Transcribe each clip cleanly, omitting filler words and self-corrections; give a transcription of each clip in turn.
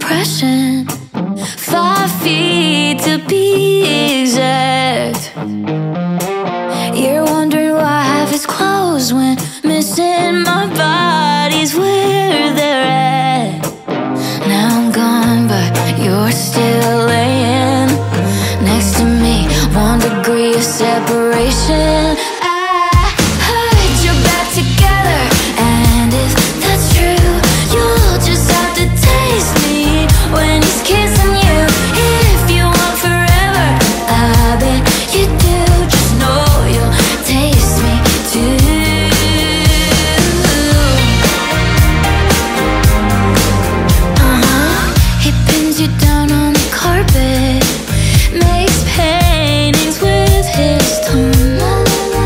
impression. 5 feet to be exact. You're wondering why half is closed when missing my body's where they're at. Now I'm gone, but you're still laying next to me. 1 degree of separation. I heard you're back together, and if that's true, you'll just have to taste me when he's kissing you. If you want forever, I bet you do. Just know you'll taste me too. He pins you down on the carpet, makes paintings with his tongue.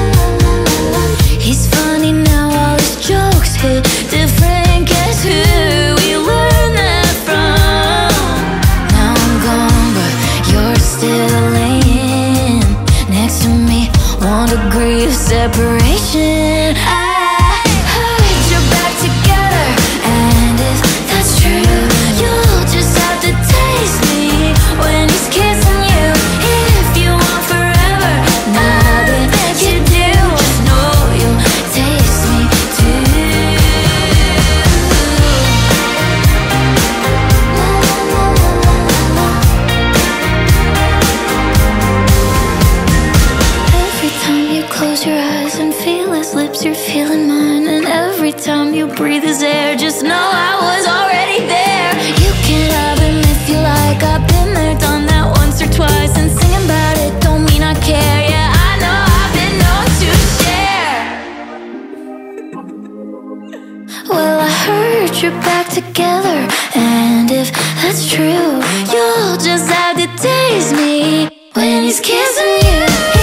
He's funny now, all his jokes hit different. Guess who we learned that from? Now I'm gone, but you're still laying next to me. 1 degree of separation. I heard you're back together, and if that's true, you'll just have to taste me when he's kissing you. If you want forever, now that you do, just know you'll taste me too. Every time you close your eyes and feel his lips, you're feeling mine. And every time you breathe his air, just know I was already there. You can have him if you like, I've been there, done that once or twice. And singing about it don't mean I care. Yeah, I know I've been known to share. Well, I heard you're back together, and if that's true, you'll just have to taste me when he's kissing you.